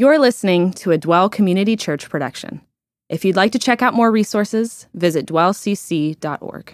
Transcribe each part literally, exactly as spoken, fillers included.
You're listening to a Dwell Community Church production. If you'd like to check out more resources, visit dwell c c dot org.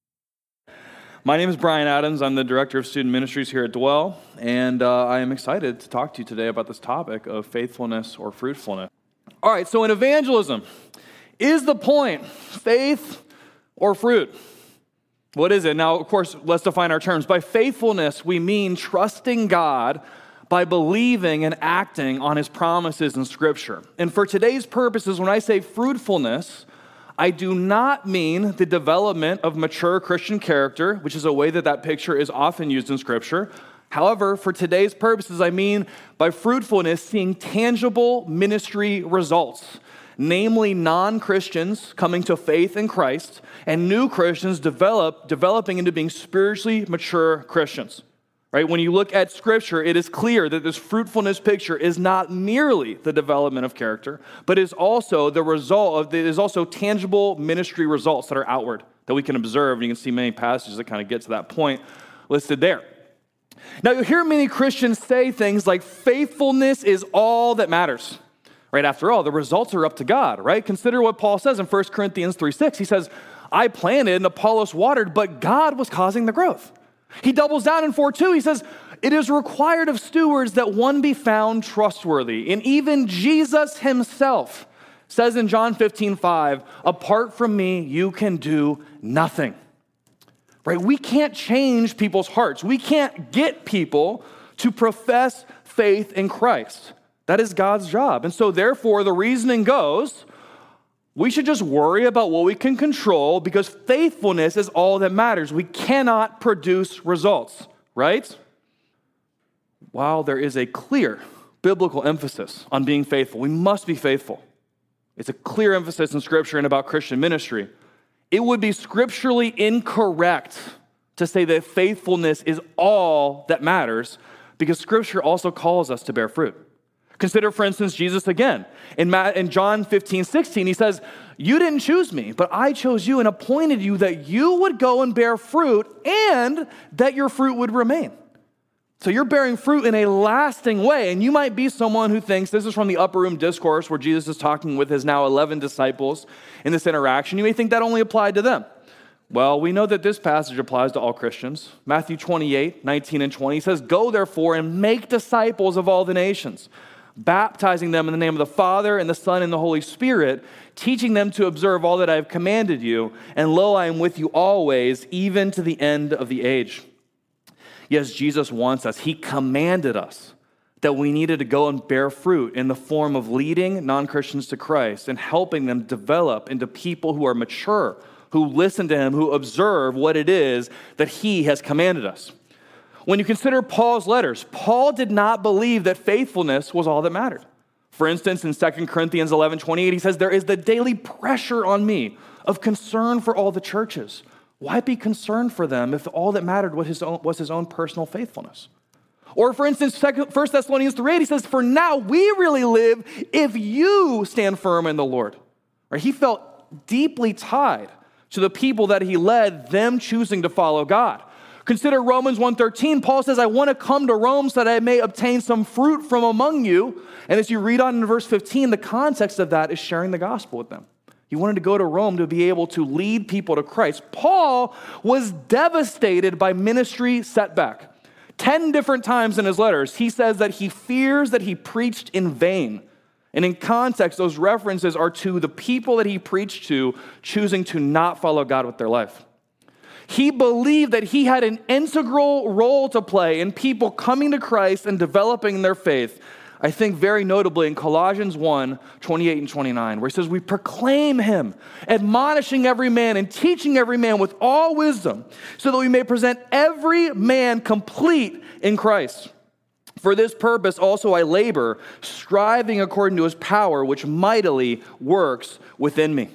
My name is Brian Adams. I'm the Director of Student Ministries here at Dwell, and uh, I am excited to talk to you today about this topic of faithfulness or fruitfulness. All right, so in evangelism, is the point faith or fruit? What is it? Now, of course, let's define our terms. By faithfulness, we mean trusting God by believing and acting on his promises in Scripture. And for today's purposes, when I say fruitfulness, I do not mean the development of mature Christian character, which is a way that that picture is often used in Scripture. However, for today's purposes, I mean by fruitfulness, seeing tangible ministry results, namely non-Christians coming to faith in Christ and new Christians develop, developing into being spiritually mature Christians. Right? When you look at Scripture, it is clear that this fruitfulness picture is not merely the development of character, but is also the result of, it is also tangible ministry results that are outward, that we can observe. And you can see many passages that kind of get to that point listed there. Now, you hear many Christians say things like faithfulness is all that matters. Right? After all, the results are up to God, right? Consider what Paul says in First Corinthians three six. He says, I planted and Apollos watered, but God was causing the growth. He doubles down in four two. He says, it is required of stewards that one be found trustworthy. And even Jesus himself says in John fifteen five, apart from me, you can do nothing. Right? We can't change people's hearts. We can't get people to profess faith in Christ. That is God's job. And so therefore, the reasoning goes, we should just worry about what we can control because faithfulness is all that matters. We cannot produce results, right? While there is a clear biblical emphasis on being faithful, we must be faithful. It's a clear emphasis in Scripture and about Christian ministry. It would be scripturally incorrect to say that faithfulness is all that matters because Scripture also calls us to bear fruit. Consider, for instance, Jesus again. In, Ma- in John fifteen sixteen, he says, you didn't choose me, but I chose you and appointed you that you would go and bear fruit and that your fruit would remain. So you're bearing fruit in a lasting way. And you might be someone who thinks, this is from the upper room discourse where Jesus is talking with his now eleven disciples in this interaction. You may think that only applied to them. Well, we know that this passage applies to all Christians. Matthew twenty-eight, nineteen and twenty says, go therefore and make disciples of all the nations, baptizing them in the name of the Father and the Son and the Holy Spirit, teaching them to observe all that I have commanded you, and lo, I am with you always, even to the end of the age. Yes, Jesus wants us. He commanded us that we needed to go and bear fruit in the form of leading non-Christians to Christ and helping them develop into people who are mature, who listen to him, who observe what it is that he has commanded us. When you consider Paul's letters, Paul did not believe that faithfulness was all that mattered. For instance, in Second Corinthians eleven twenty-eight, he says, there is the daily pressure on me of concern for all the churches. Why be concerned for them if all that mattered was his own, was his own personal faithfulness? Or for instance, First Thessalonians three eight, he says, for now we really live if you stand firm in the Lord. Right? He felt deeply tied to the people that he led, them choosing to follow God. Consider Romans one thirteen. Paul says, I want to come to Rome so that I may obtain some fruit from among you. And as you read on in verse fifteen, the context of that is sharing the gospel with them. He wanted to go to Rome to be able to lead people to Christ. Paul was devastated by ministry setback. Ten different times in his letters, he says that he fears that he preached in vain. And in context, those references are to the people that he preached to choosing to not follow God with their life. He believed that he had an integral role to play in people coming to Christ and developing their faith. I think very notably in Colossians one, twenty-eight and twenty-nine, where he says, we proclaim him, admonishing every man and teaching every man with all wisdom, so that we may present every man complete in Christ. For this purpose also I labor, striving according to his power, which mightily works within me.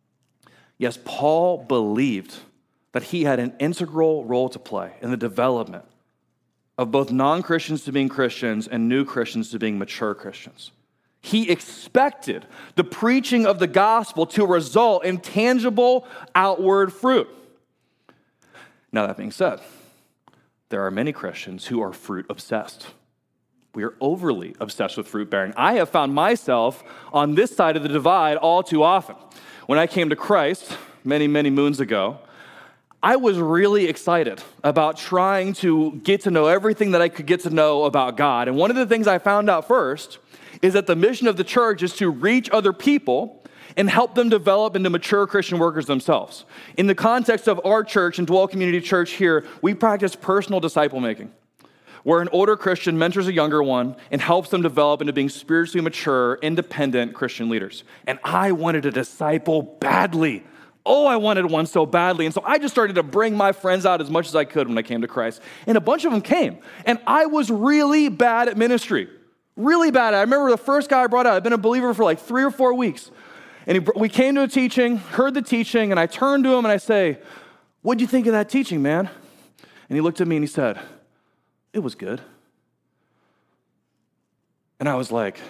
Yes, Paul believed that he had an integral role to play in the development of both non-Christians to being Christians and new Christians to being mature Christians. He expected the preaching of the gospel to result in tangible outward fruit. Now, that being said, there are many Christians who are fruit obsessed. We are overly obsessed with fruit bearing. I have found myself on this side of the divide all too often. When I came to Christ many, many moons ago, I was really excited about trying to get to know everything that I could get to know about God. And one of the things I found out first is that the mission of the church is to reach other people and help them develop into mature Christian workers themselves. In the context of our church and Dwell Community Church here, we practice personal disciple making, where an older Christian mentors a younger one and helps them develop into being spiritually mature, independent Christian leaders. And I wanted a disciple badly. Oh, I wanted one so badly. And so I just started to bring my friends out as much as I could when I came to Christ. And a bunch of them came. And I was really bad at ministry. Really bad. I remember the first guy I brought out, I'd been a believer for like three or four weeks. And he, we came to a teaching, heard the teaching, and I turned to him and I say, "What'd you think of that teaching, man?" And he looked at me and he said, "It was good." And I was like,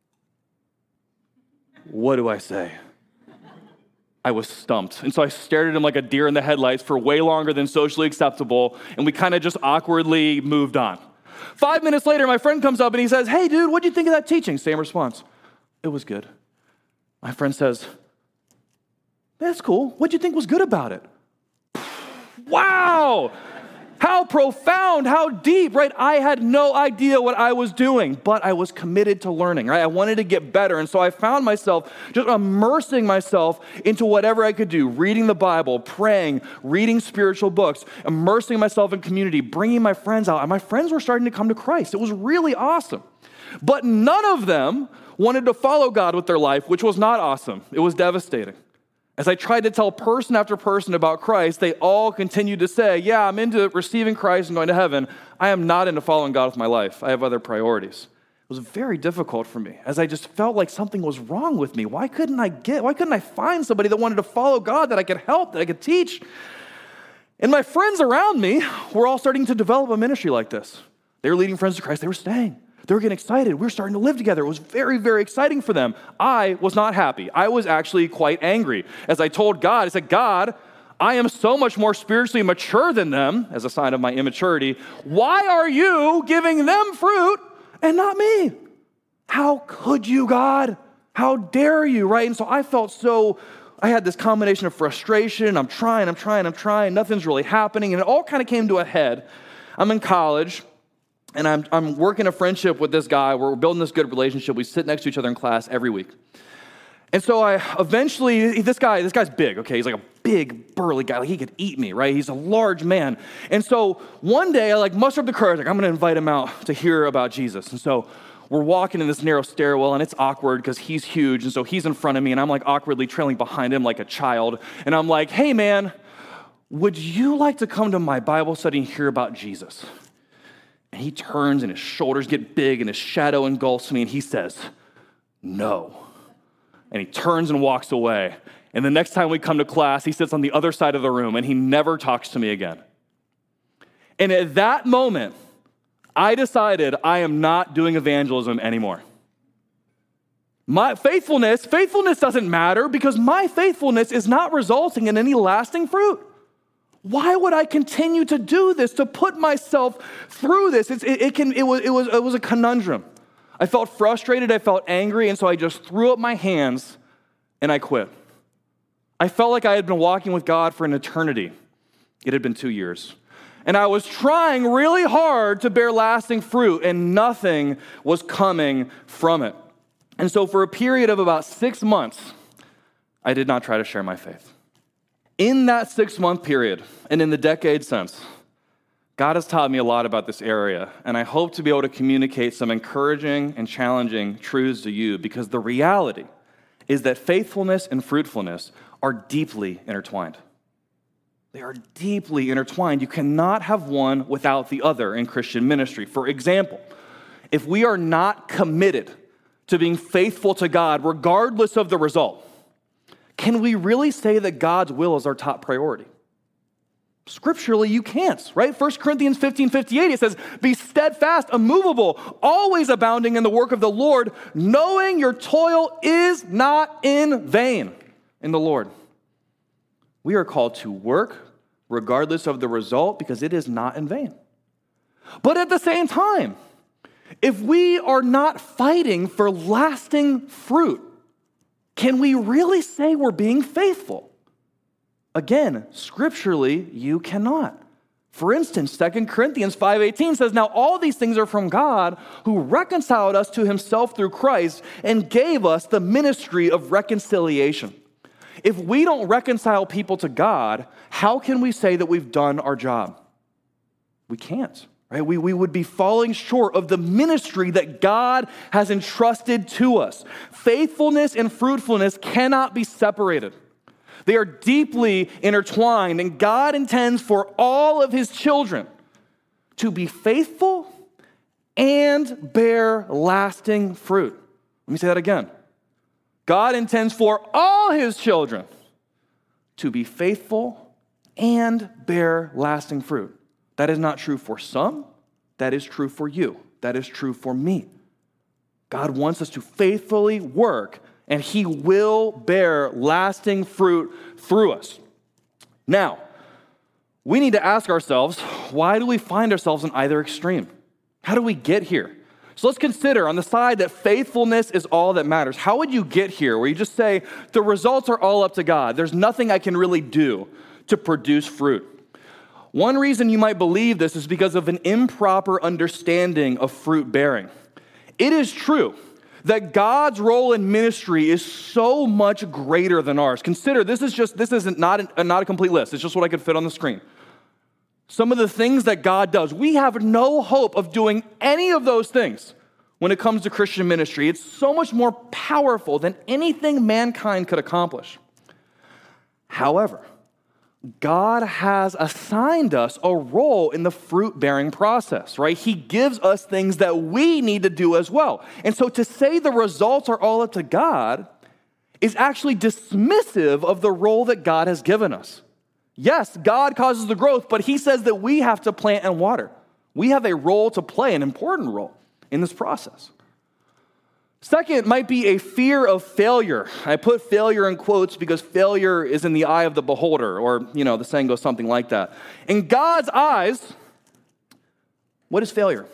what do I say? I was stumped. And so I stared at him like a deer in the headlights for way longer than socially acceptable, and we kind of just awkwardly moved on. Five minutes later, my friend comes up and he says, "Hey, dude, what'd you think of that teaching?" Same response. "It was good." My friend says, "That's cool. What'd you think was good about it?" Wow! How profound, how deep, right? I had no idea what I was doing, but I was committed to learning, right? I wanted to get better, and so I found myself just immersing myself into whatever I could do, reading the Bible, praying, reading spiritual books, immersing myself in community, bringing my friends out, and my friends were starting to come to Christ. It was really awesome. But none of them wanted to follow God with their life, which was not awesome. It was devastating. As I tried to tell person after person about Christ, they all continued to say, "Yeah, I'm into receiving Christ and going to heaven. I am not into following God with my life. I have other priorities." It was very difficult for me, as I just felt like something was wrong with me. Why couldn't I get, why couldn't I find somebody that wanted to follow God, that I could help, that I could teach? And my friends around me were all starting to develop a ministry like this. They were leading friends to Christ. They were staying. They were getting excited. We were starting to live together. It was very, very exciting for them. I was not happy. I was actually quite angry. As I told God, I said, "God, I am so much more spiritually mature than them," as a sign of my immaturity. "Why are you giving them fruit and not me? How could you, God? How dare you?" Right? And so I felt so, I had this combination of frustration. I'm trying, I'm trying, I'm trying. Nothing's really happening. And it all kind of came to a head. I'm in college. And I'm, I'm working a friendship with this guy. We're building this good relationship. We sit next to each other in class every week. And so I eventually, this guy, this guy's big, okay? He's like a big, burly guy. Like he could eat me, right? He's a large man. And so one day I like muster up the courage, like I'm gonna invite him out to hear about Jesus. And so we're walking in this narrow stairwell and it's awkward because he's huge. And so he's in front of me and I'm like awkwardly trailing behind him like a child. And I'm like, "Hey man, would you like to come to my Bible study and hear about Jesus?" And he turns and his shoulders get big and his shadow engulfs me and he says, "No." And he turns and walks away. And the next time we come to class, he sits on the other side of the room and he never talks to me again. And at that moment, I decided I am not doing evangelism anymore. My faithfulness, faithfulness doesn't matter because my faithfulness is not resulting in any lasting fruit. Why would I continue to do this, to put myself through this? It's, it, it, can, it, was, it, was, it was a conundrum. I felt frustrated, I felt angry, and so I just threw up my hands and I quit. I felt like I had been walking with God for an eternity. It had been two years. And I was trying really hard to bear lasting fruit, and nothing was coming from it. And so for a period of about six months, I did not try to share my faith. In that six-month period, and in the decade since, God has taught me a lot about this area, and I hope to be able to communicate some encouraging and challenging truths to you, because the reality is that faithfulness and fruitfulness are deeply intertwined. They are deeply intertwined. You cannot have one without the other in Christian ministry. For example, if we are not committed to being faithful to God, regardless of the result, can we really say that God's will is our top priority? Scripturally, you can't, right? First Corinthians fifteen fifty-eight, it says, "Be steadfast, immovable, always abounding in the work of the Lord, knowing your toil is not in vain in the Lord." We are called to work regardless of the result because it is not in vain. But at the same time, If we are not fighting for lasting fruit, can we really say we're being faithful? Again, scripturally, you cannot. For instance, Second Corinthians five eighteen says, "Now all these things are from God, who reconciled us to himself through Christ and gave us the ministry of reconciliation." If we don't reconcile people to God, how can we say that we've done our job? We can't. Right? We, we would be falling short of the ministry that God has entrusted to us. Faithfulness and fruitfulness cannot be separated. They are deeply intertwined, and God intends for all of his children to be faithful and bear lasting fruit. Let me say that again. God intends for all his children to be faithful and bear lasting fruit. That is not true for some. That is true for you. That is true for me. God wants us to faithfully work, and he will bear lasting fruit through us. Now, we need to ask ourselves, why do we find ourselves in either extreme? How do we get here? So let's consider on the side that faithfulness is all that matters. How would you get here where you just say, the results are all up to God. There's nothing I can really do to produce fruit? One reason you might believe this is because of an improper understanding of fruit bearing. It is true that God's role in ministry is so much greater than ours. Consider, this is just, this isn't not a, not a complete list. It's just what I could fit on the screen. Some of the things that God does, we have no hope of doing any of those things when it comes to Christian ministry. It's so much more powerful than anything mankind could accomplish. However, God has assigned us a role in the fruit-bearing process, right? He gives us things that we need to do as well. And so to say the results are all up to God is actually dismissive of the role that God has given us. Yes, God causes the growth, but he says that we have to plant and water. We have a role to play, an important role in this process. Second might be a fear of failure. I put failure in quotes because failure is in the eye of the beholder, or, you know, the saying goes something like that. In God's eyes, what is failure?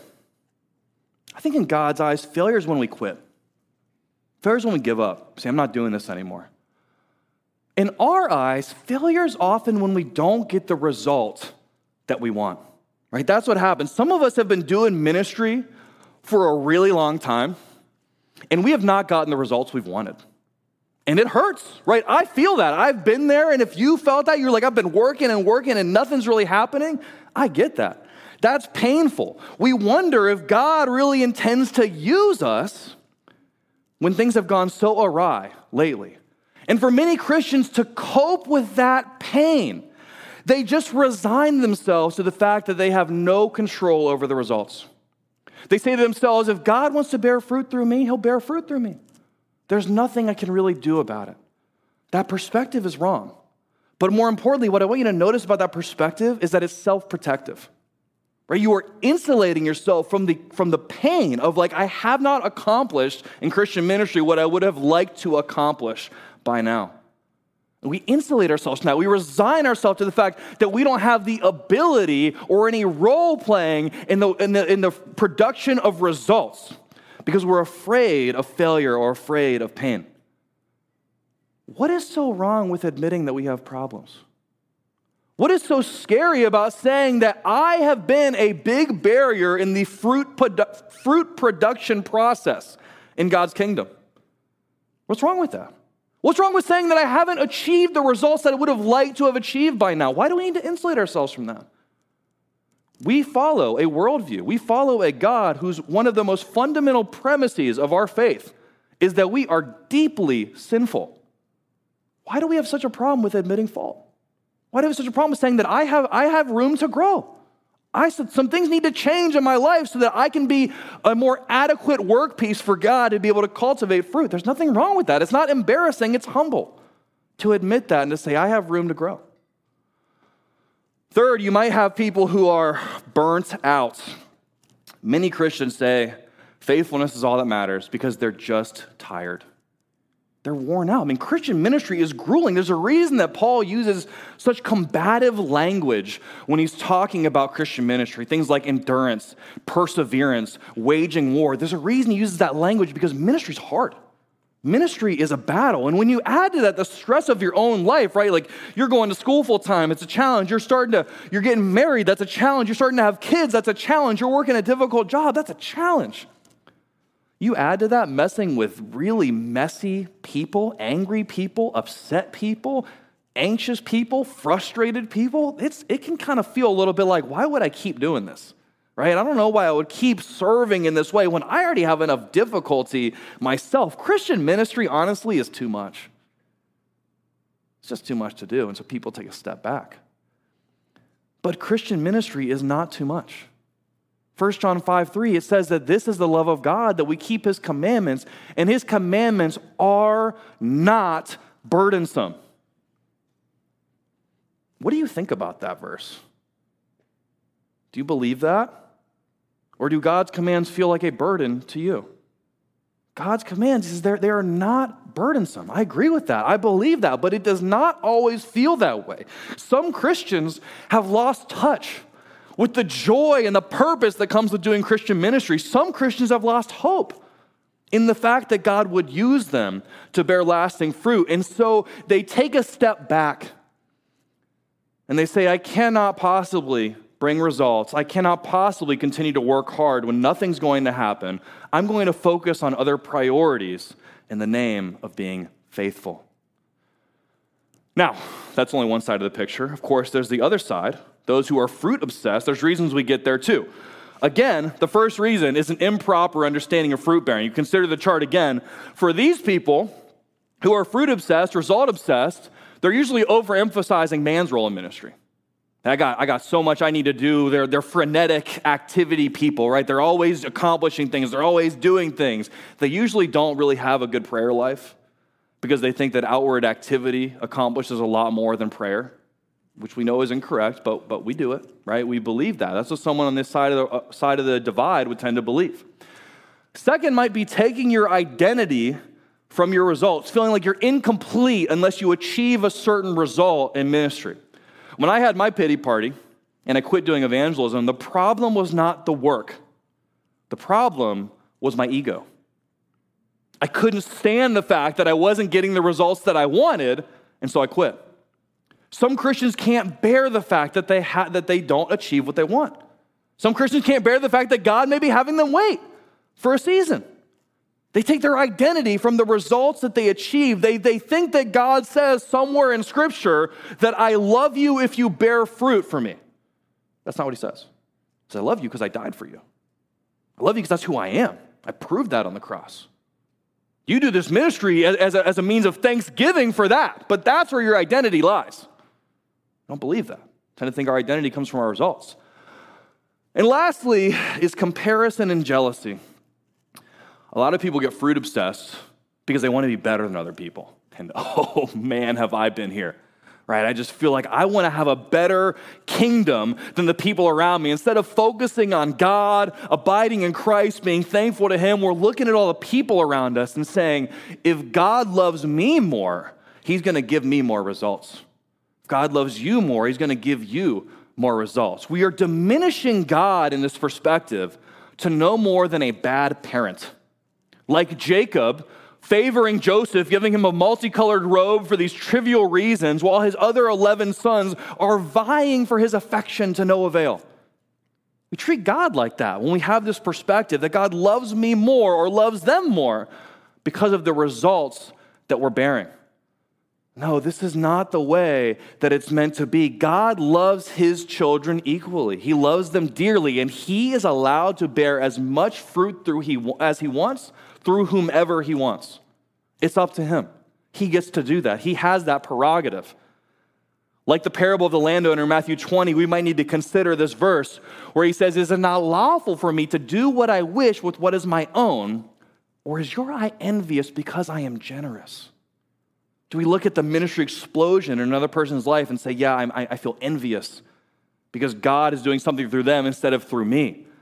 I think in God's eyes, failure is when we quit. Failure is when we give up. Say, I'm not doing this anymore. In our eyes, failure is often when we don't get the result that we want, right? That's what happens. Some of us have been doing ministry for a really long time, and we have not gotten the results we've wanted. And it hurts, right? I feel that. I've been there, and if you felt that, you're like, I've been working and working and nothing's really happening. I get that. That's painful. We wonder if God really intends to use us when things have gone so awry lately. And for many Christians to cope with that pain, they just resign themselves to the fact that they have no control over the results. They say to themselves, if God wants to bear fruit through me, he'll bear fruit through me. There's nothing I can really do about it. That perspective is wrong. But more importantly, what I want you to notice about that perspective is that it's self-protective. Right? You are insulating yourself from the, from the pain of like, I have not accomplished in Christian ministry what I would have liked to accomplish by now. And we insulate ourselves from that. We resign ourselves to the fact that we don't have the ability or any role playing in the, in the, in the production of results because we're afraid of failure or afraid of pain. What is so wrong with admitting that we have problems? What is so scary about saying that I have been a big barrier in the fruit, produ- fruit production process in God's kingdom? What's wrong with that? What's wrong with saying that I haven't achieved the results that I would have liked to have achieved by now? Why do we need to insulate ourselves from that? We follow a worldview. We follow a God whose one of the most fundamental premises of our faith is that we are deeply sinful. Why do we have such a problem with admitting fault? Why do we have such a problem with saying that I have, I have room to grow? I said some things need to change in my life so that I can be a more adequate workpiece for God to be able to cultivate fruit. There's nothing wrong with that. It's not embarrassing. It's humble to admit that and to say, I have room to grow. Third, you might have people who are burnt out. Many Christians say faithfulness is all that matters because they're just tired. They're worn out. I mean, Christian ministry is grueling. There's a reason that Paul uses such combative language when he's talking about Christian ministry. Things like endurance, perseverance, waging war. There's a reason he uses that language because ministry's hard. Ministry is a battle. And when you add to that the stress of your own life, right? Like you're going to school full time, it's a challenge. You're starting to, you're getting married, that's a challenge. You're starting to have kids, that's a challenge. You're working a difficult job, that's a challenge. You add to that messing with really messy people, angry people, upset people, anxious people, frustrated people. It's, it can kind of feel a little bit like, why would I keep doing this? Right? I don't know why I would keep serving in this way when I already have enough difficulty myself. Christian ministry, honestly, is too much. It's just too much to do, and so people take a step back. But Christian ministry is not too much. First John five three, it says that this is the love of God, that we keep his commandments, and his commandments are not burdensome. What do you think about that verse? Do you believe that? Or do God's commands feel like a burden to you? God's commands, is they are not burdensome. I agree with that. I believe that, but it does not always feel that way. Some Christians have lost touch with the joy and the purpose that comes with doing Christian ministry. Some Christians have lost hope in the fact that God would use them to bear lasting fruit. And so they take a step back and they say, I cannot possibly bring results. I cannot possibly continue to work hard when nothing's going to happen. I'm going to focus on other priorities in the name of being faithful. Now, that's only one side of the picture. Of course, there's the other side. Those who are fruit obsessed, there's reasons we get there too. Again, the first reason is an improper understanding of fruit bearing. You consider the chart again. For these people who are fruit obsessed, result obsessed, they're usually overemphasizing man's role in ministry. I got, I got so much I need to do. They're, they're frenetic activity people, right? They're always accomplishing things. They're always doing things. They usually don't really have a good prayer life because they think that outward activity accomplishes a lot more than prayer, which we know is incorrect, but, but we do it, right? We believe that. That's what someone on this side of the, uh, side of the divide would tend to believe. Second might be taking your identity from your results, feeling like you're incomplete unless you achieve a certain result in ministry. When I had my pity party and I quit doing evangelism, the problem was not the work. The problem was my ego. I couldn't stand the fact that I wasn't getting the results that I wanted, and so I quit. Some Christians can't bear the fact that they ha- that they don't achieve what they want. Some Christians can't bear the fact that God may be having them wait for a season. They take their identity from the results that they achieve. They, they think that God says somewhere in Scripture that I love you if you bear fruit for me. That's not what he says. He says, I love you because I died for you. I love you because that's who I am. I proved that on the cross. You do this ministry as, as, a, as a means of thanksgiving for that, but that's where your identity lies. I don't believe that. I tend to think our identity comes from our results. And lastly is comparison and jealousy. A lot of people get fruit obsessed because they want to be better than other people. And oh man, have I been here, right? I just feel like I want to have a better kingdom than the people around me. Instead of focusing on God, abiding in Christ, being thankful to him, we're looking at all the people around us and saying, if God loves me more, he's going to give me more results. If God loves you more, he's going to give you more results. We are diminishing God in this perspective to no more than a bad parent. Like Jacob, favoring Joseph, giving him a multicolored robe for these trivial reasons, while his other eleven sons are vying for his affection to no avail. We treat God like that when we have this perspective that God loves me more or loves them more because of the results that we're bearing. No, this is not the way that it's meant to be. God loves his children equally. He loves them dearly, and he is allowed to bear as much fruit through he as he wants, through whomever he wants. It's up to him. He gets to do that. He has that prerogative. Like the parable of the landowner in Matthew twenty, we might need to consider this verse where he says, is it not lawful for me to do what I wish with what is my own, or is your eye envious because I am generous? Do we look at the ministry explosion in another person's life and say, yeah, I'm, I feel envious because God is doing something through them instead of through me?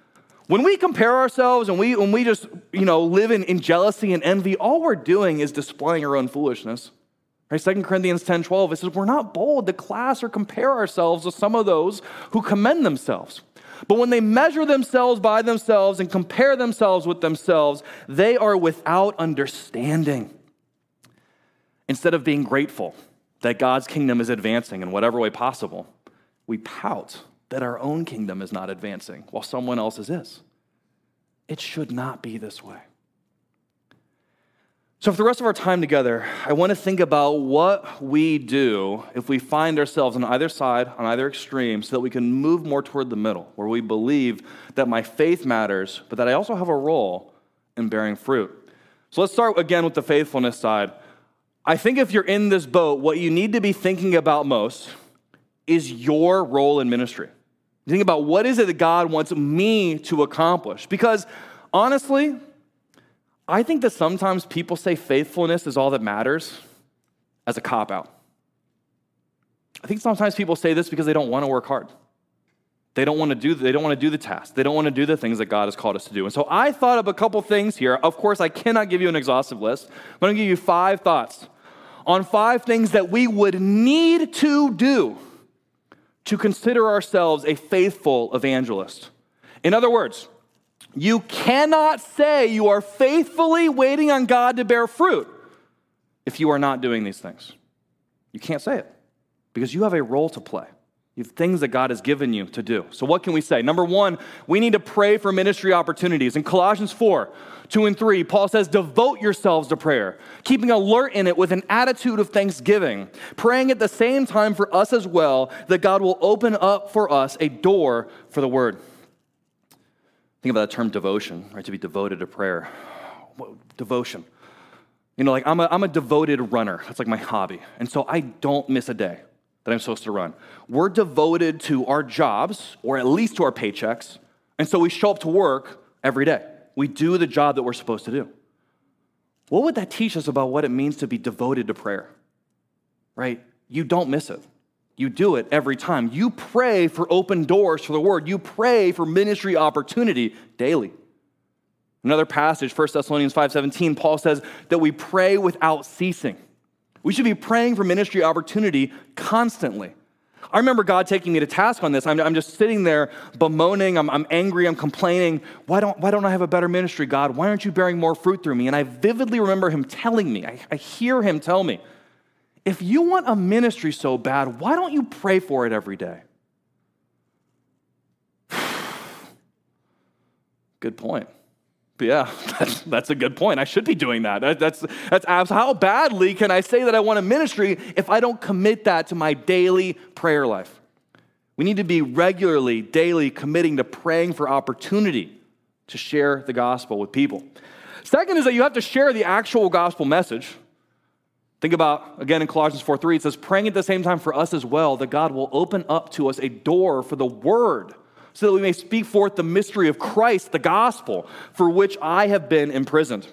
When we compare ourselves and we, when we just, you know, live in, in jealousy and envy, all we're doing is displaying our own foolishness. Right? Second Corinthians ten twelve, it says, we're not bold to class or compare ourselves with some of those who commend themselves. But when they measure themselves by themselves and compare themselves with themselves, they are without understanding. Instead of being grateful that God's kingdom is advancing in whatever way possible, we pout that our own kingdom is not advancing while someone else's is. It should not be this way. So for the rest of our time together, I want to think about what we do if we find ourselves on either side, on either extreme, so that we can move more toward the middle, where we believe that my faith matters, but that I also have a role in bearing fruit. So let's start again with the faithfulness side. I think if you're in this boat, what you need to be thinking about most is your role in ministry. You think about what is it that God wants me to accomplish? Because honestly, I think that sometimes people say faithfulness is all that matters as a cop-out. I think sometimes people say this because they don't want to work hard. They don't want to do they don't want to do the task. They don't want to do the things that God has called us to do. And so I thought of a couple things here. Of course, I cannot give you an exhaustive list. I'm going to give you five thoughts on five things that we would need to do to consider ourselves a faithful evangelist. In other words, you cannot say you are faithfully waiting on God to bear fruit if you are not doing these things. You can't say it because you have a role to play. You have things that God has given you to do. So what can we say? Number one, we need to pray for ministry opportunities. In Colossians four, two and three, Paul says, devote yourselves to prayer, keeping alert in it with an attitude of thanksgiving, praying at the same time for us as well, that God will open up for us a door for the word. Think about that term devotion, right? To be devoted to prayer. Devotion. You know, like I'm a, I'm a devoted runner. That's like my hobby. And so I don't miss a day that I'm supposed to run. We're devoted to our jobs, or at least to our paychecks. And so we show up to work every day. We do the job that we're supposed to do. What would that teach us about what it means to be devoted to prayer? Right? You don't miss it. You do it every time. You pray for open doors for the word. You pray for ministry opportunity daily. Another passage, First Thessalonians five seventeen, Paul says that we pray without ceasing. We should be praying for ministry opportunity constantly. I remember God taking me to task on this. I'm, I'm just sitting there bemoaning. I'm, I'm angry. I'm complaining. Why don't, why don't I have a better ministry, God? Why aren't you bearing more fruit through me? And I vividly remember him telling me, I, I hear him tell me, if you want a ministry so bad, why don't you pray for it every day? Good point. But yeah, that's, that's a good point. I should be doing that. that that's, that's how badly can I say that I want a ministry if I don't commit that to my daily prayer life? We need to be regularly, daily committing to praying for opportunity to share the gospel with people. Second is that you have to share the actual gospel message. Think about, again, in Colossians four three, it says, praying at the same time for us as well, that God will open up to us a door for the word, so that we may speak forth the mystery of Christ, the gospel, for which I have been imprisoned.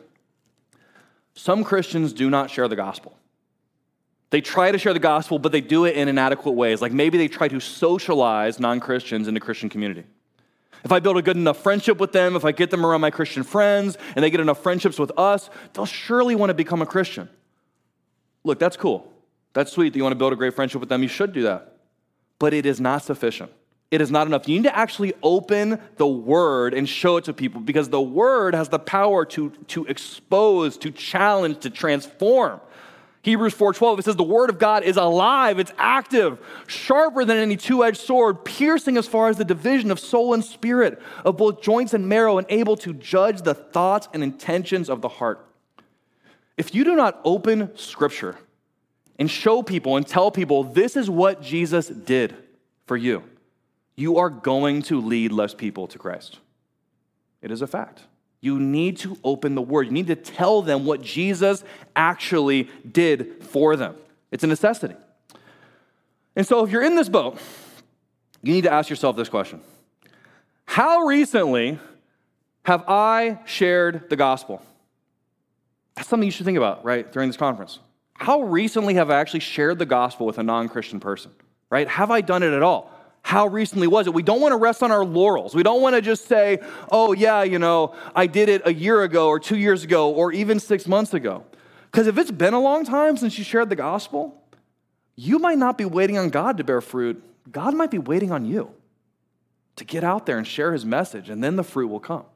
Some Christians do not share the gospel. They try to share the gospel, but they do it in inadequate ways. Like maybe they try to socialize non-Christians into Christian community. If I build a good enough friendship with them, if I get them around my Christian friends, and they get enough friendships with us, they'll surely want to become a Christian. Look, that's cool. That's sweet that you want to build a great friendship with them. You should do that. But it is not sufficient. It is not enough. You need to actually open the word and show it to people, because the word has the power to, to expose, to challenge, to transform. Hebrews four twelve, it says the word of God is alive, it's active, sharper than any two-edged sword, piercing as far as the division of soul and spirit, of both joints and marrow, and able to judge the thoughts and intentions of the heart. If you do not open Scripture and show people and tell people this is what Jesus did for you, you are going to lead less people to Christ. It is a fact. You need to open the Word. You need to tell them what Jesus actually did for them. It's a necessity. And so if you're in this boat, you need to ask yourself this question. How recently have I shared the gospel? That's something you should think about, right, during this conference. How recently have I actually shared the gospel with a non-Christian person, right? Have I done it at all? How recently was it? We don't want to rest on our laurels. We don't want to just say, oh yeah, you know, I did it a year ago or two years ago or even six months ago. Because if it's been a long time since you shared the gospel, you might not be waiting on God to bear fruit. God might be waiting on you to get out there and share his message, and then the fruit will come.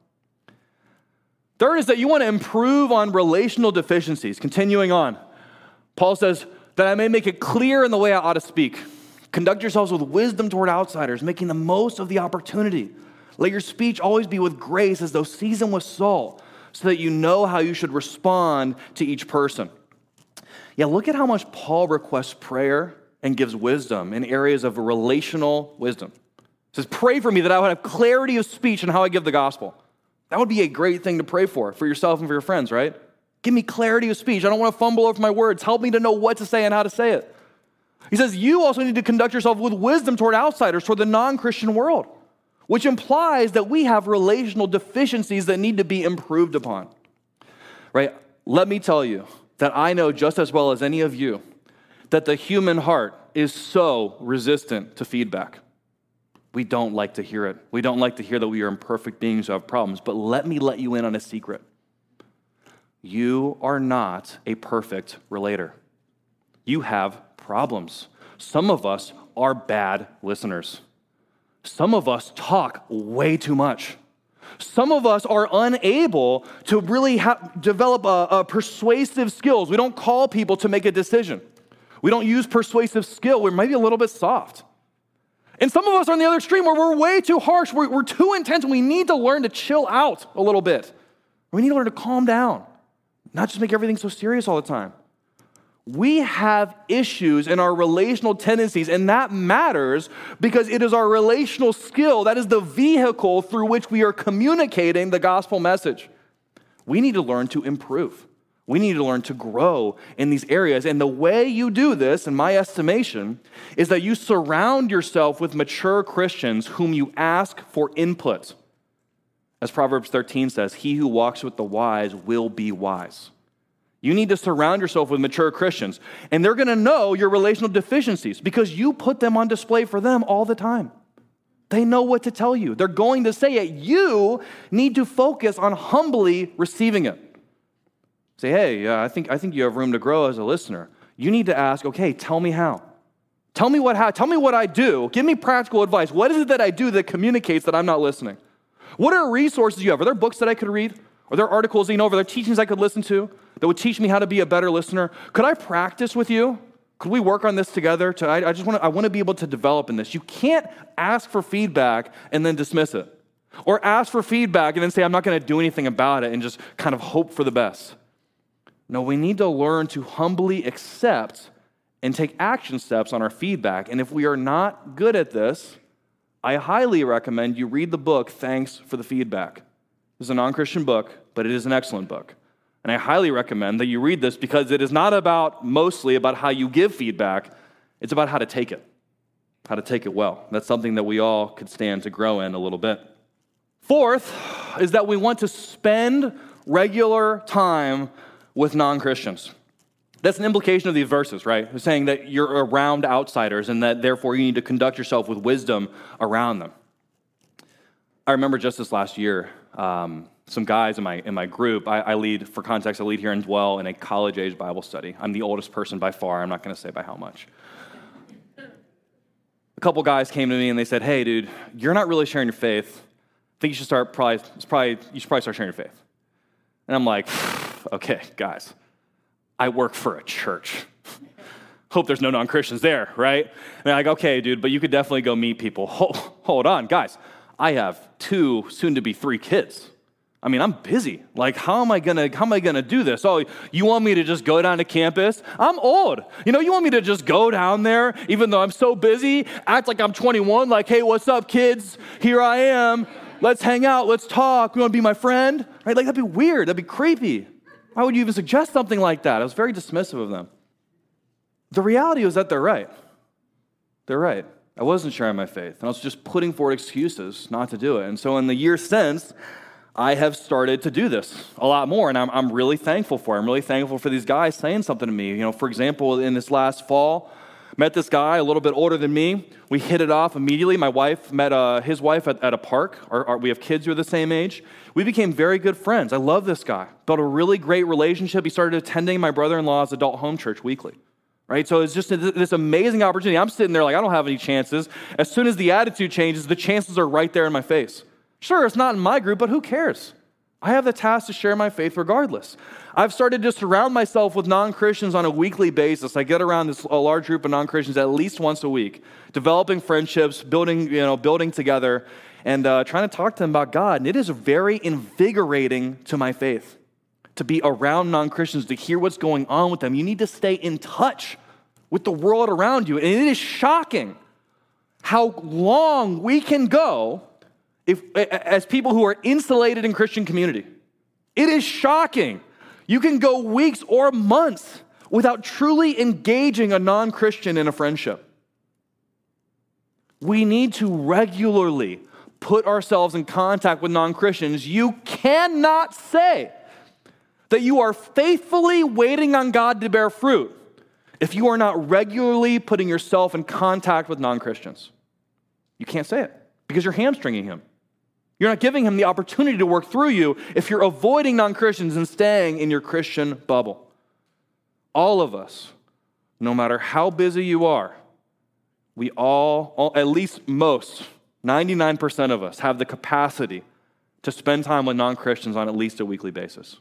Third is that you want to improve on relational deficiencies. Continuing on, Paul says, that I may make it clear in the way I ought to speak. Conduct yourselves with wisdom toward outsiders, making the most of the opportunity. Let your speech always be with grace as though seasoned with salt, so that you know how you should respond to each person. Yeah, look at how much Paul requests prayer and gives wisdom in areas of relational wisdom. He says, pray for me that I would have clarity of speech in how I give the gospel. That would be a great thing to pray for, for yourself and for your friends, right? Give me clarity of speech. I don't want to fumble over my words. Help me to know what to say and how to say it. He says, you also need to conduct yourself with wisdom toward outsiders, toward the non-Christian world, which implies that we have relational deficiencies that need to be improved upon, right? Let me tell you that I know just as well as any of you that the human heart is so resistant to feedback. We don't like to hear it. We don't like to hear that we are imperfect beings who have problems. But let me let you in on a secret. You are not a perfect relator. You have problems. Some of us are bad listeners. Some of us talk way too much. Some of us are unable to really ha- develop a, a persuasive skills. We don't call people to make a decision. We don't use persuasive skill. We're maybe a little bit soft. And some of us are on the other extreme where we're way too harsh. We're, we're too intense. And we need to learn to chill out a little bit. We need to learn to calm down, not just make everything so serious all the time. We have issues in our relational tendencies, and that matters because it is our relational skill that is the vehicle through which we are communicating the gospel message. We need to learn to improve. We need to learn to grow in these areas. And the way you do this, in my estimation, is that you surround yourself with mature Christians whom you ask for input. As Proverbs thirteen says, he who walks with the wise will be wise. You need to surround yourself with mature Christians, and they're going to know your relational deficiencies because you put them on display for them all the time. They know what to tell you. They're going to say it. You need to focus on humbly receiving it. Say, hey, uh, I think I think you have room to grow as a listener. You need to ask, okay, tell me how. Tell me what how. Tell me what I do. Give me practical advice. What is it that I do that communicates that I'm not listening? What are resources you have? Are there books that I could read? Are there articles, you know, are there teachings I could listen to that would teach me how to be a better listener? Could I practice with you? Could we work on this together? To, I, I just want to I want to be able to develop in this. You can't ask for feedback and then dismiss it. Or ask for feedback and then say, I'm not going to do anything about it and just kind of hope for the best. No, we need to learn to humbly accept and take action steps on our feedback. And if we are not good at this, I highly recommend you read the book, Thanks for the Feedback. This is a non-Christian book, but it is an excellent book. And I highly recommend that you read this because it is not about mostly about how you give feedback. It's about how to take it, how to take it well. That's something that we all could stand to grow in a little bit. Fourth is that we want to spend regular time with non-Christians. That's an implication of these verses, right? It's saying that you're around outsiders and that therefore you need to conduct yourself with wisdom around them. I remember just this last year, um, some guys in my in my group, I, I lead, for context, I lead here in Dwell in a college-age Bible study. I'm the oldest person by far. I'm not going to say by how much. A couple guys came to me and they said, hey, dude, you're not really sharing your faith. I think you should start probably, it's probably you should probably start sharing your faith. And I'm like, okay, guys, I work for a church. Hope there's no non-Christians there, right? And they're like, okay, dude, but you could definitely go meet people. Hold, hold on, guys. I have two, soon to be three kids. I mean, I'm busy. Like, how am I gonna, how am I gonna do this? Oh, you want me to just go down to campus? I'm old. You know, you want me to just go down there, even though I'm so busy, act like I'm twenty-one, like, hey, what's up, kids? Here I am. Let's hang out. Let's talk. You wanna be my friend? Right? Like, that'd be weird. That'd be creepy. Why would you even suggest something like that? I was very dismissive of them. The reality was that they're right. They're right. I wasn't sharing my faith, and I was just putting forward excuses not to do it. And so in the years since, I have started to do this a lot more, and I'm, I'm really thankful for it. I'm really thankful for these guys saying something to me. You know, for example, in this last fall, Met this guy a little bit older than me. We hit it off immediately. My wife met uh, his wife at, at a park. Our, our, we have kids who are the same age. We became very good friends. I love this guy. Built a really great relationship. He started attending my brother-in-law's adult home church weekly. Right? So it's just a, this amazing opportunity. I'm sitting there like, I don't have any chances. As soon as the attitude changes, the chances are right there in my face. Sure, it's not in my group, but who cares? I have the task to share my faith regardless. I've started to surround myself with non-Christians on a weekly basis. I get around this a large group of non-Christians at least once a week, developing friendships, building, you know, building together, and uh, trying to talk to them about God. And it is very invigorating to my faith to be around non-Christians, to hear what's going on with them. You need to stay in touch with the world around you. And it is shocking how long we can go if, as people who are insulated in Christian community. It is shocking. You can go weeks or months without truly engaging a non-Christian in a friendship. We need to regularly put ourselves in contact with non-Christians. You cannot say that you are faithfully waiting on God to bear fruit if you are not regularly putting yourself in contact with non-Christians. You can't say it because you're hamstringing him. You're not giving him the opportunity to work through you if you're avoiding non-Christians and staying in your Christian bubble. All of us, no matter how busy you are, we all, all at least most, ninety-nine percent of us have the capacity to spend time with non-Christians on at least a weekly basis.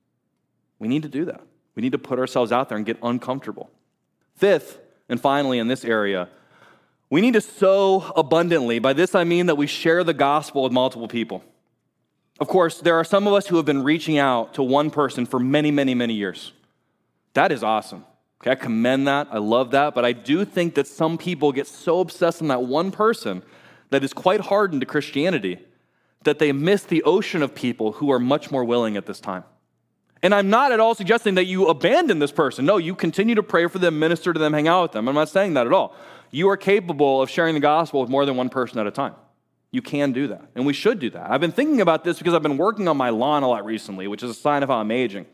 We need to do that. We need to put ourselves out there and get uncomfortable. Fifth, and finally in this area, we need to sow abundantly. By this I mean that we share the gospel with multiple people. Of course, there are some of us who have been reaching out to one person for many, many, many years. That is awesome. Okay, I commend that. I love that. But I do think that some people get so obsessed on that one person that is quite hardened to Christianity that they miss the ocean of people who are much more willing at this time. And I'm not at all suggesting that you abandon this person. No, you continue to pray for them, minister to them, hang out with them. I'm not saying that at all. You are capable of sharing the gospel with more than one person at a time. You can do that, and we should do that. I've been thinking about this because I've been working on my lawn a lot recently, which is a sign of how I'm aging.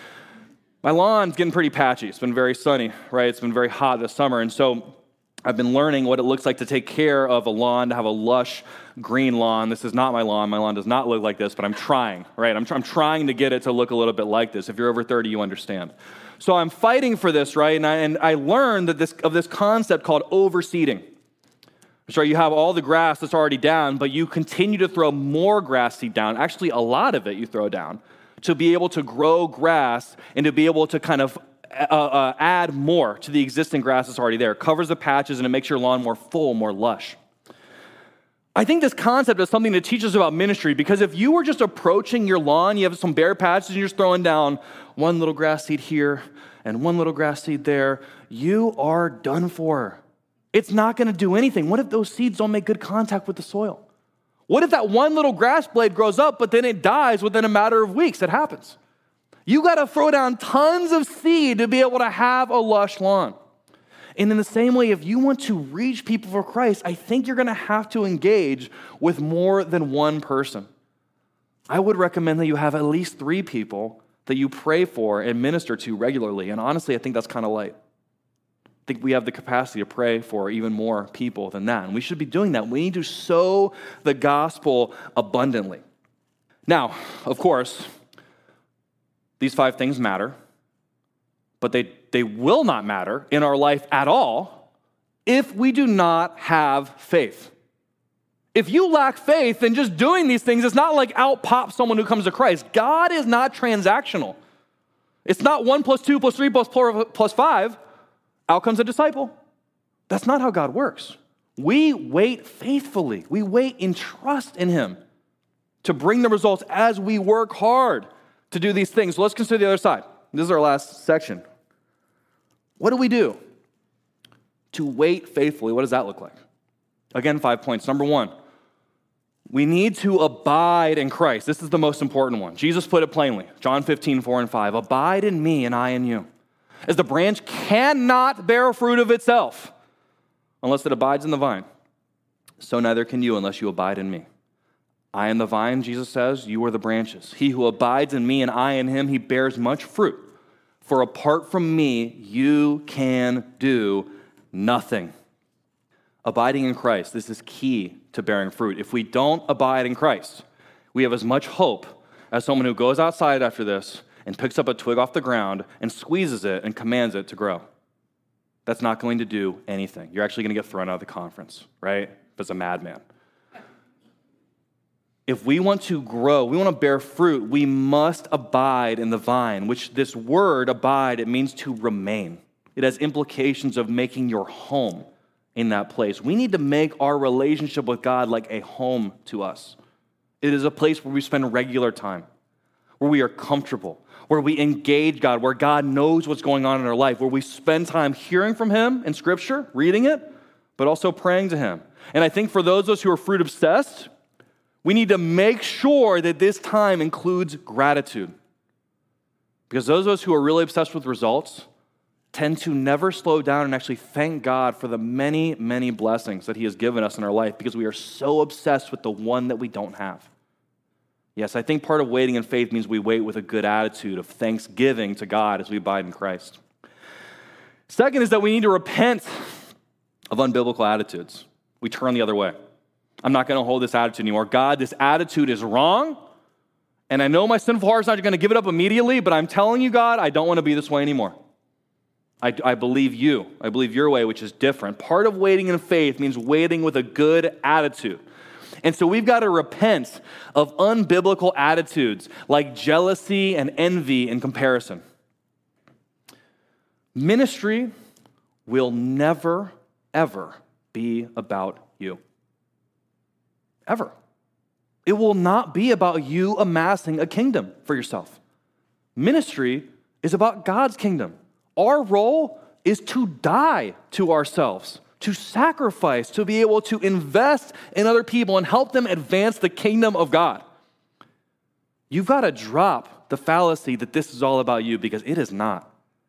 My lawn's getting pretty patchy. It's been very sunny, right? It's been very hot this summer, and so I've been learning what it looks like to take care of a lawn, to have a lush green lawn. This is not my lawn. My lawn does not look like this, but I'm trying, right? I'm, tr- I'm trying to get it to look a little bit like this. If you're over thirty, you understand. So I'm fighting for this, right? And I, and I learned that this, of this concept called overseeding. So you have all the grass that's already down, but you continue to throw more grass seed down. Actually, a lot of it you throw down to be able to grow grass and to be able to kind of uh, uh, add more to the existing grass that's already there. It covers the patches and it makes your lawn more full, more lush. I think this concept is something that teaches about ministry, because if you were just approaching your lawn, you have some bare patches and you're just throwing down one little grass seed here and one little grass seed there, you are done for. It's not going to do anything. What if those seeds don't make good contact with the soil? What if that one little grass blade grows up, but then it dies within a matter of weeks? It happens. You got to throw down tons of seed to be able to have a lush lawn. And in the same way, if you want to reach people for Christ, I think you're going to have to engage with more than one person. I would recommend that you have at least three people that you pray for and minister to regularly. And honestly, I think that's kind of light. I think we have the capacity to pray for even more people than that. And we should be doing that. We need to sow the gospel abundantly. Now, of course, these five things matter, but they, they will not matter in our life at all if we do not have faith. If you lack faith, then just doing these things, it's not like out pops someone who comes to Christ. God is not transactional. It's not one plus two plus three plus four plus five. Out comes a disciple. That's not how God works. We wait faithfully. We wait in trust in him to bring the results as we work hard to do these things. So let's consider the other side. This is our last section. What do we do to wait faithfully? What does that look like? Again, five points. Number one, we need to abide in Christ. This is the most important one. Jesus put it plainly. John fifteen, four and five. Abide in me and I in you. As the branch cannot bear fruit of itself unless it abides in the vine, so neither can you unless you abide in me. I am the vine, Jesus says, you are the branches. He who abides in me and I in him, he bears much fruit. For apart from me, you can do nothing. Abiding in Christ, this is key to bearing fruit. If we don't abide in Christ, we have as much hope as someone who goes outside after this and picks up a twig off the ground and squeezes it and commands it to grow. That's not going to do anything. You're actually going to get thrown out of the conference, right? As a madman. If we want to grow, we want to bear fruit, we must abide in the vine, which this word abide, it means to remain. It has implications of making your home in that place. We need to make our relationship with God like a home to us. It is a place where we spend regular time, where we are comfortable, where we engage God, where God knows what's going on in our life, where we spend time hearing from Him in Scripture, reading it, but also praying to Him. And I think for those of us who are fruit obsessed, we need to make sure that this time includes gratitude. Because those of us who are really obsessed with results tend to never slow down and actually thank God for the many, many blessings that He has given us in our life because we are so obsessed with the one that we don't have. Yes, I think part of waiting in faith means we wait with a good attitude of thanksgiving to God as we abide in Christ. Second is that we need to repent of unbiblical attitudes. We turn the other way. I'm not going to hold this attitude anymore. God, this attitude is wrong, and I know my sinful heart's not going to give it up immediately, but I'm telling you, God, I don't want to be this way anymore. I, I believe you. I believe your way, which is different. Part of waiting in faith means waiting with a good attitude. And so we've got to repent of unbiblical attitudes like jealousy and envy and comparison. Ministry will never, ever be about you. Ever. It will not be about you amassing a kingdom for yourself. Ministry is about God's kingdom. Our role is to die to ourselves, to sacrifice, to be able to invest in other people and help them advance the kingdom of God. You've got to drop the fallacy that this is all about you, because it is not.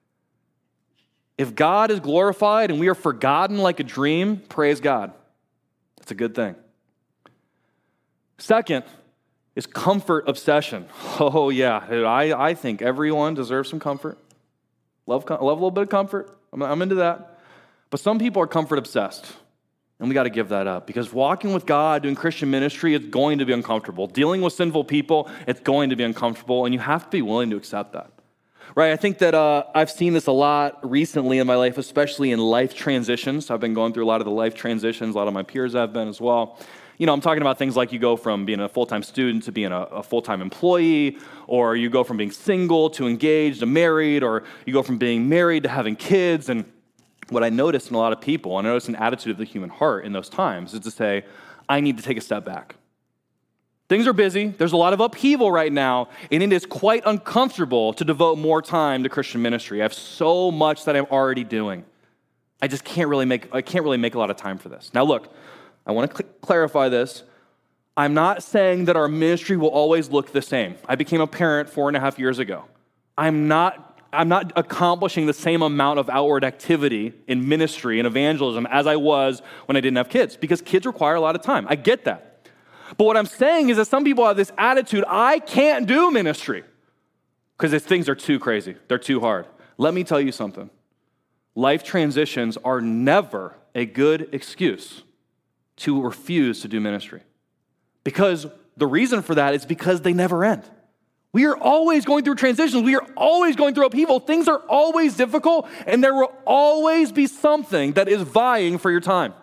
If God is glorified and we are forgotten like a dream, praise God. That's a good thing. Second is comfort obsession. Oh yeah, I, I think everyone deserves some comfort. Love, love a little bit of comfort. I'm, I'm into that. But some people are comfort obsessed, and we got to give that up, because walking with God, doing Christian ministry, it's going to be uncomfortable. Dealing with sinful people, it's going to be uncomfortable, and you have to be willing to accept that. Right? I think that uh, I've seen this a lot recently in my life, especially in life transitions. I've been going through a lot of the life transitions. A lot of my peers have been as well. You know, I'm talking about things like you go from being a full-time student to being a, a full-time employee, or you go from being single to engaged to married, or you go from being married to having kids. And what I noticed in a lot of people, and I noticed an attitude of the human heart in those times, is to say, I need to take a step back. Things are busy. There's a lot of upheaval right now, and it is quite uncomfortable to devote more time to Christian ministry. I have so much that I'm already doing. I just can't really make, I can't really make a lot of time for this. Now look, I want to cl- clarify this. I'm not saying that our ministry will always look the same. I became a parent four and a half years ago. I'm not, I'm not accomplishing the same amount of outward activity in ministry and evangelism as I was when I didn't have kids, because kids require a lot of time. I get that. But what I'm saying is that some people have this attitude, I can't do ministry because things are too crazy. They're too hard. Let me tell you something. Life transitions are never a good excuse to refuse to do ministry. Because the reason for that is because they never end. We are always going through transitions. We are always going through upheaval. Things are always difficult, and there will always be something that is vying for your time.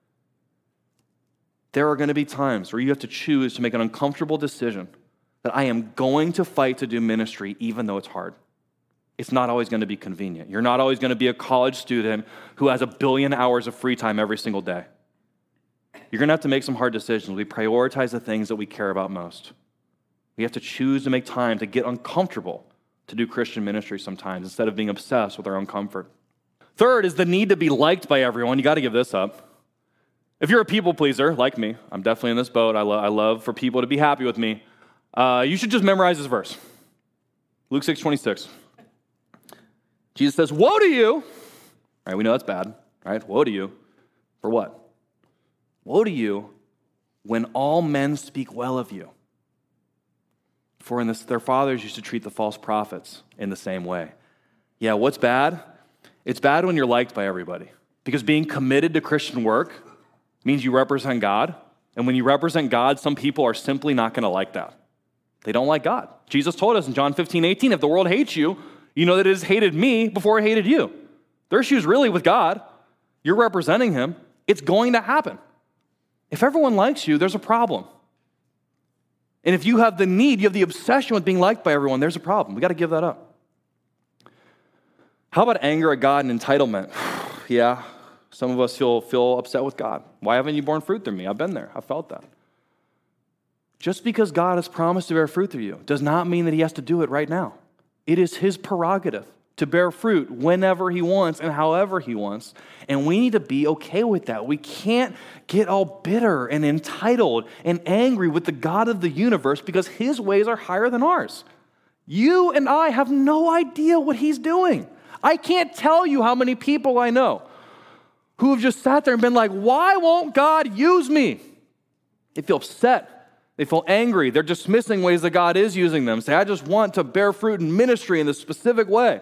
There are going to be times where you have to choose to make an uncomfortable decision that I am going to fight to do ministry even though it's hard. It's not always going to be convenient. You're not always going to be a college student who has a billion hours of free time every single day. You're going to have to make some hard decisions. We prioritize the things that we care about most. We have to choose to make time to get uncomfortable to do Christian ministry sometimes instead of being obsessed with our own comfort. Third is the need to be liked by everyone. You got to give this up. If you're a people pleaser, like me, I'm definitely in this boat. I, lo- I love for people to be happy with me. Uh, you should just memorize this verse. Luke six twenty-six. Jesus says, woe to you. All right, we know that's bad, right? Woe to you. For what? Woe to you when all men speak well of you. For in this, their fathers used to treat the false prophets in the same way. Yeah, what's bad? It's bad when you're liked by everybody. Because being committed to Christian work means you represent God. And when you represent God, some people are simply not going to like that. They don't like God. Jesus told us in John fifteen, eighteen, if the world hates you, you know that it has hated me before it hated you. Their issue is really with God. You're representing him. It's going to happen. If everyone likes you, there's a problem. And if you have the need, you have the obsession with being liked by everyone, there's a problem. We got to give that up. How about anger at God and entitlement? Yeah, some of us feel, feel upset with God. Why haven't you borne fruit through me? I've been there. I've felt that. Just because God has promised to bear fruit through you does not mean that he has to do it right now. It is his prerogative to bear fruit whenever he wants and however he wants. And we need to be okay with that. We can't get all bitter and entitled and angry with the God of the universe because his ways are higher than ours. You and I have no idea what he's doing. I can't tell you how many people I know who have just sat there and been like, why won't God use me? They feel upset. They feel angry. They're dismissing ways that God is using them. Say, I just want to bear fruit in ministry in this specific way.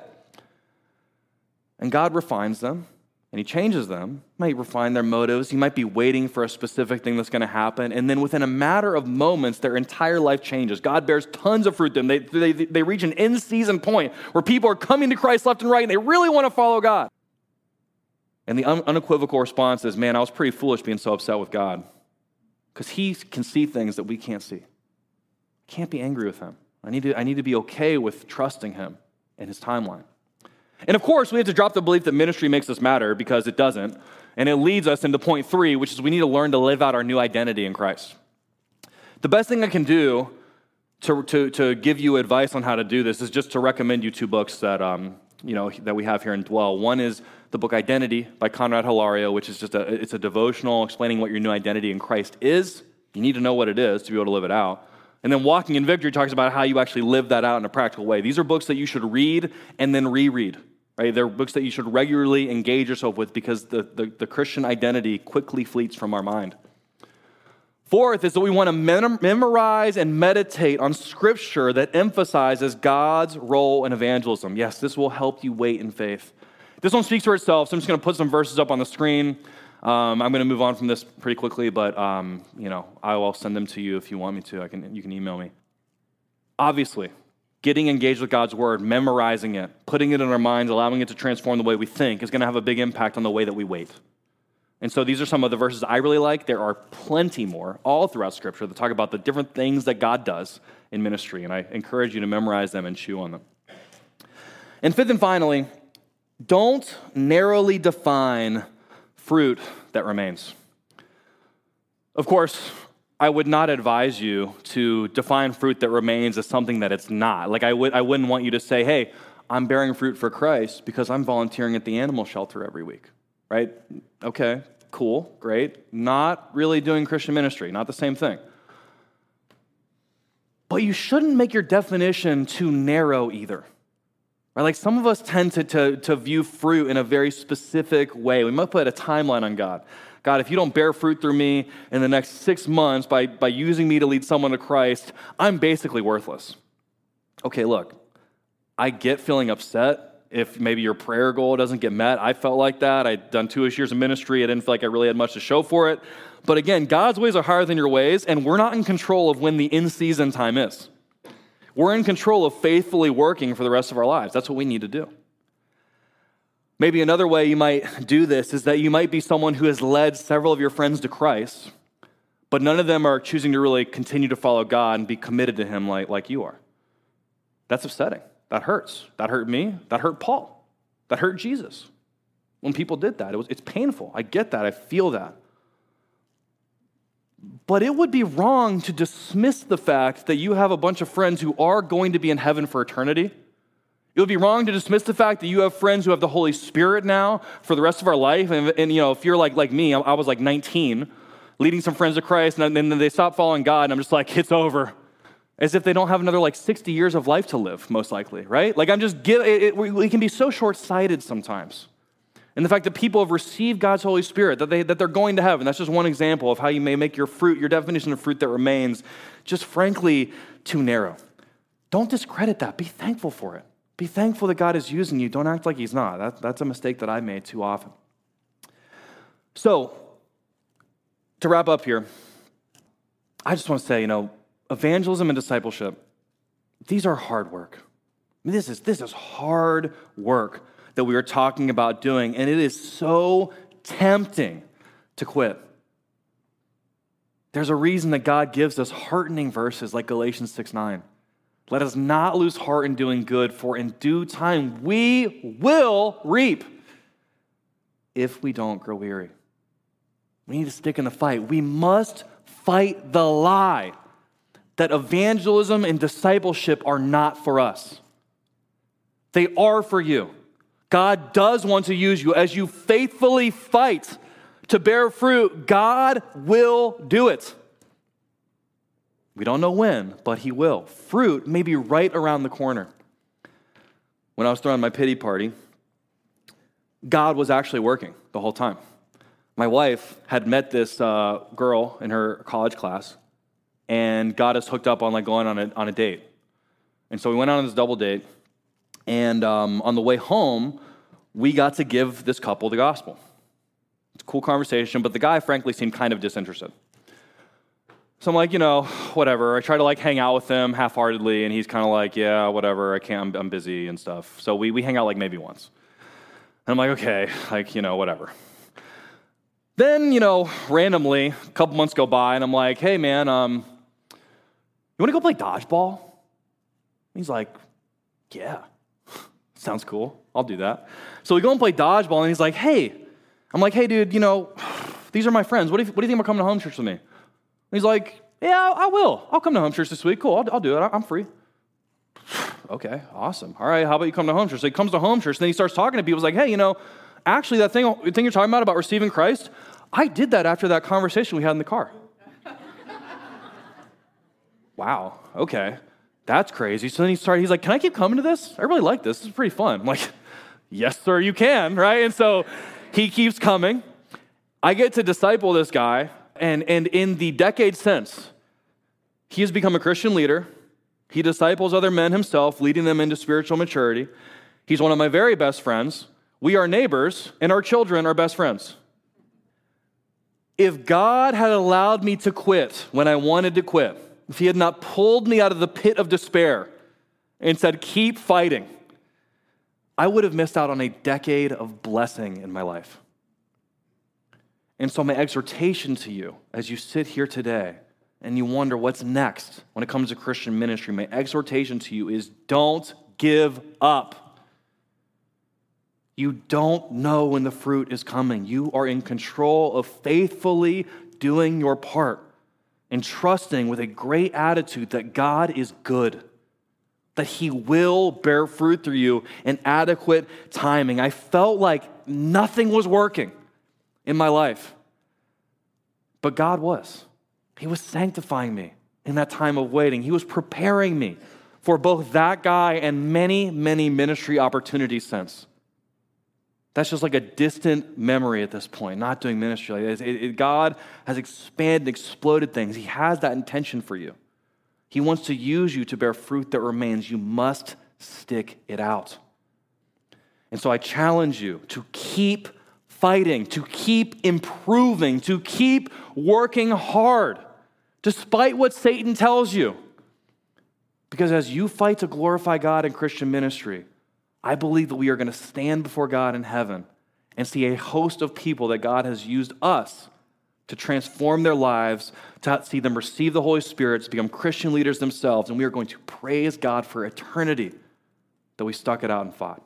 And God refines them, and he changes them. He might refine their motives. He might be waiting for a specific thing that's going to happen. And then within a matter of moments, their entire life changes. God bears tons of fruit to them. They, they, they reach an in-season point where people are coming to Christ left and right, and they really want to follow God. And the un- unequivocal response is, man, I was pretty foolish being so upset with God. Because he can see things that we can't see. I can't be angry with him. I need to, I need to be okay with trusting him and his timeline. And of course, we have to drop the belief that ministry makes us matter, because it doesn't. And it leads us into point three, which is we need to learn to live out our new identity in Christ. The best thing I can do to, to, to give you advice on how to do this is just to recommend you two books that, um, you know, that we have here in Dwell. One is the book Identity by Conrad Hilario, which is just a, it's a devotional explaining what your new identity in Christ is. You need to know what it is to be able to live it out. And then Walking in Victory talks about how you actually live that out in a practical way. These are books that you should read and then reread. Right? They're books that you should regularly engage yourself with, because the, the, the Christian identity quickly fleets from our mind. Fourth is that we want to mem- memorize and meditate on scripture that emphasizes God's role in evangelism. Yes, this will help you wait in faith. This one speaks for itself, so I'm just going to put some verses up on the screen. Um, I'm going to move on from this pretty quickly, but um, you know, I will send them to you if you want me to. I can, you can email me. Obviously, getting engaged with God's word, memorizing it, putting it in our minds, allowing it to transform the way we think is going to have a big impact on the way that we wait. And so these are some of the verses I really like. There are plenty more all throughout Scripture that talk about the different things that God does in ministry, and I encourage you to memorize them and chew on them. And fifth and finally, don't narrowly define fruit that remains. Of course, I would not advise you to define fruit that remains as something that it's not. Like I would, I wouldn't want you to say, hey, I'm bearing fruit for Christ because I'm volunteering at the animal shelter every week, right? Okay, cool, great. Not really doing Christian ministry, not the same thing. But you shouldn't make your definition too narrow either. Right? Like some of us tend to, to, to view fruit in a very specific way. We might put a timeline on God. God, if you don't bear fruit through me in the next six months by, by using me to lead someone to Christ, I'm basically worthless. Okay, look, I get feeling upset if maybe your prayer goal doesn't get met. I felt like that. I'd done two-ish years of ministry. I didn't feel like I really had much to show for it. But again, God's ways are higher than your ways, and we're not in control of when the in-season time is. We're in control of faithfully working for the rest of our lives. That's what we need to do. Maybe another way you might do this is that you might be someone who has led several of your friends to Christ, but none of them are choosing to really continue to follow God and be committed to him like, like you are. That's upsetting. That hurts. That hurt me. That hurt Paul. That hurt Jesus. When people did that, it was, it's painful. I get that. I feel that. But it would be wrong to dismiss the fact that you have a bunch of friends who are going to be in heaven for eternity. It would be wrong to dismiss the fact that you have friends who have the Holy Spirit now for the rest of our life. And, and you know, if you're like like me, I, I was like nineteen, leading some friends to Christ, and then they stop following God, and I'm just like, it's over. As if they don't have another like sixty years of life to live, most likely, right? Like I'm just, give, it, it, we, we can be so short-sighted sometimes. And the fact that people have received God's Holy Spirit, that, they, that they're going to heaven, that's just one example of how you may make your fruit, your definition of fruit that remains, just frankly too narrow. Don't discredit that. Be thankful for it. Be thankful that God is using you. Don't act like he's not. That, that's a mistake that I made too often. So, to wrap up here, I just want to say, you know, evangelism and discipleship, these are hard work. I mean, this is this is hard work that we are talking about doing, and it is so tempting to quit. There's a reason that God gives us heartening verses like Galatians six nine. Let us not lose heart in doing good, for in due time we will reap if we don't grow weary. We need to stick in the fight. We must fight the lie that evangelism and discipleship are not for us. They are for you. God does want to use you. As you faithfully fight to bear fruit, God will do it. We don't know when, but he will. Fruit may be right around the corner. When I was throwing my pity party, God was actually working the whole time. My wife had met this uh, girl in her college class and got us hooked up on like going on a, on a date. And so we went on this double date, and um, on the way home, we got to give this couple the gospel. It's a cool conversation, but the guy, frankly, seemed kind of disinterested. So I'm like, you know, whatever. I try to like hang out with him half-heartedly, and he's kind of like, yeah, whatever. I can't. I'm, I'm busy and stuff. So we we hang out like maybe once. And I'm like, okay, like you know, whatever. Then you know, randomly, a couple months go by, and I'm like, hey man, um, you want to go play dodgeball? He's like, yeah, sounds cool. I'll do that. So we go and play dodgeball, and he's like, hey, I'm like, hey dude, you know, these are my friends. What do you, what do you think about coming to home church with me? He's like, yeah, I will. I'll come to home church this week. Cool, I'll, I'll do it. I'm free. Okay, awesome. All right, how about you come to home church? So he comes to home church, and then he starts talking to people. He's like, hey, you know, actually that thing, thing you're talking about, about receiving Christ, I did that after that conversation we had in the car. Wow, okay. That's crazy. So then he started, he's like, can I keep coming to this? I really like this. This is pretty fun. I'm like, yes, sir, you can, right? And so he keeps coming. I get to disciple this guy, and, and in the decade since, he has become a Christian leader. He disciples other men himself, leading them into spiritual maturity. He's one of my very best friends. We are neighbors, and our children are best friends. If God had allowed me to quit when I wanted to quit, if he had not pulled me out of the pit of despair and said, keep fighting, I would have missed out on a decade of blessing in my life. And so my exhortation to you as you sit here today and you wonder what's next when it comes to Christian ministry, my exhortation to you is don't give up. You don't know when the fruit is coming. You are in control of faithfully doing your part and trusting with a great attitude that God is good, that he will bear fruit through you in adequate timing. I felt like nothing was working in my life, but God was. He was sanctifying me in that time of waiting. He was preparing me for both that guy and many, many ministry opportunities since. That's just like a distant memory at this point, not doing ministry. It, it, God has expanded, exploded things. He has that intention for you. He wants to use you to bear fruit that remains. You must stick it out. And so I challenge you to keep fighting, to keep improving, to keep working hard, despite what Satan tells you. Because as you fight to glorify God in Christian ministry, I believe that we are going to stand before God in heaven and see a host of people that God has used us to transform their lives, to see them receive the Holy Spirit, to become Christian leaders themselves, and we are going to praise God for eternity that we stuck it out and fought.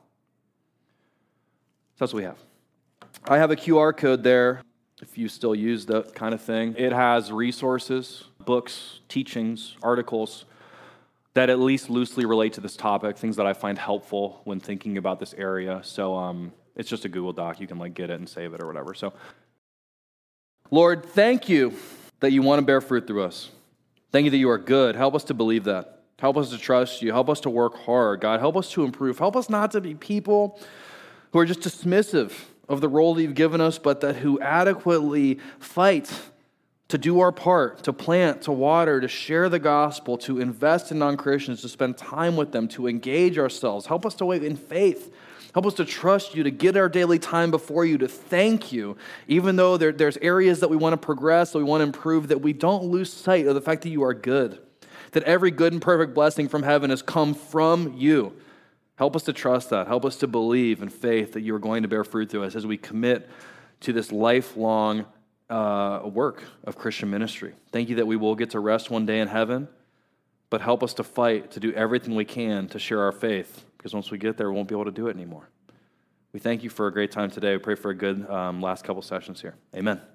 So that's what we have. I have a Q R code there if you still use that kind of thing. It has resources, books, teachings, articles that at least loosely relate to this topic, things that I find helpful when thinking about this area. So um, it's just a Google Doc. You can like get it and save it or whatever. So, Lord, thank you that you want to bear fruit through us. Thank you that you are good. Help us to believe that. Help us to trust you. Help us to work hard. God, help us to improve. Help us not to be people who are just dismissive of the role that you've given us, but that who adequately fight to do our part, to plant, to water, to share the gospel, to invest in non-Christians, to spend time with them, to engage ourselves. Help us to wait in faith Help us to trust you, to get our daily time before you, to thank you, even though there, there's areas that we want to progress, that we want to improve, that we don't lose sight of the fact that you are good, that every good and perfect blessing from heaven has come from you. Help us to trust that. Help us to believe in faith that you are going to bear fruit through us as we commit to this lifelong uh, work of Christian ministry. Thank you that we will get to rest one day in heaven, but help us to fight, to do everything we can to share our faith, because once we get there, we won't be able to do it anymore. We thank you for a great time today. We pray for a good um, last couple sessions here. Amen.